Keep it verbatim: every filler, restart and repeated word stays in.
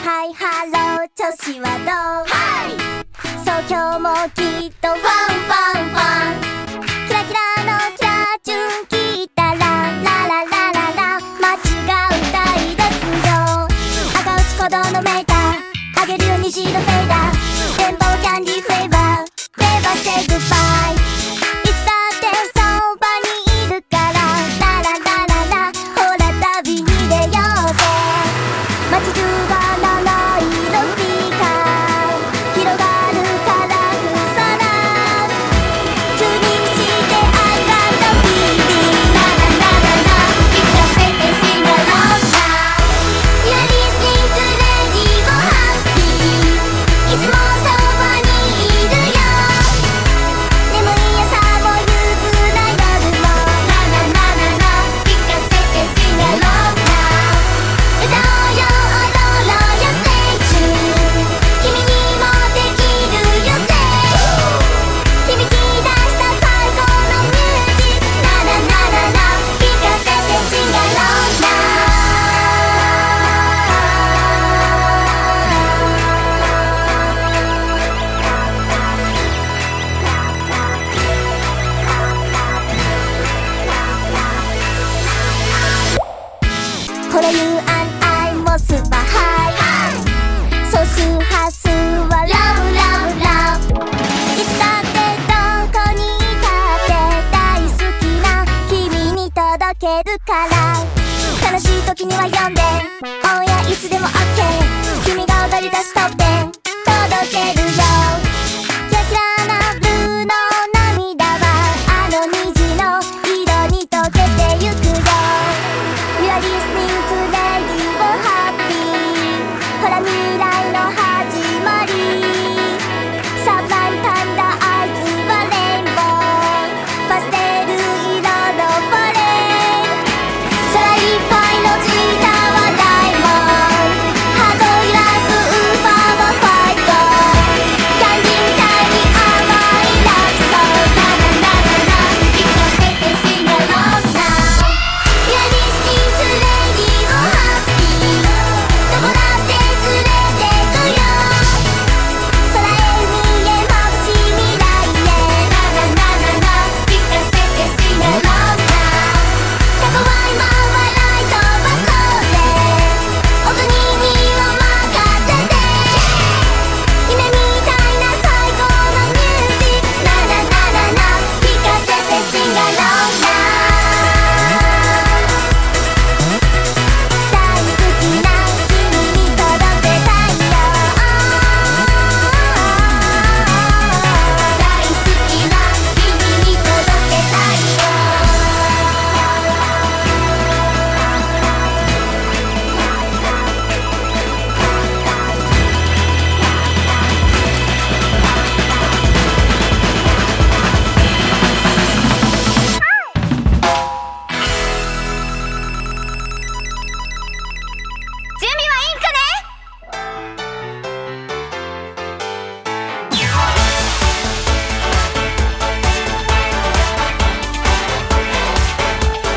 ハイハロー調子はどう？はい、そう今日もきっとファンファンファン、キラキラのキラチュン聞いたらラララララ街が歌い出すよ。赤打ち鼓動のメーター上げるよ虹のフェーダー、電波はキャンディーフレーバー、フレーバーセイグッバイ、いつだってそばにいるからラララララ、ほら旅に出ようぜ。街中が七色スピーカー広がるカラフル空、チューニングして I got the feeling ラララララ、聞かせて sing along now。 You're listening to Radio Happy、 いつもそばにいるよ。眠い朝も憂鬱な夜もラララララ、聞かせて sing along now。 歌おうよ踊ろうよ Stay tuned、 君にもできるよ Say、 響き出した最高のミュージック、ラララララ、聞かせて sing along now。 ほら You and I もスーパーハイ、総周波数はラブラブラブ、いつだってどこにいたって大好きな君に届けるから。悲しい時には呼んで、オンエアいつでも OK、 君が踊り出すトップで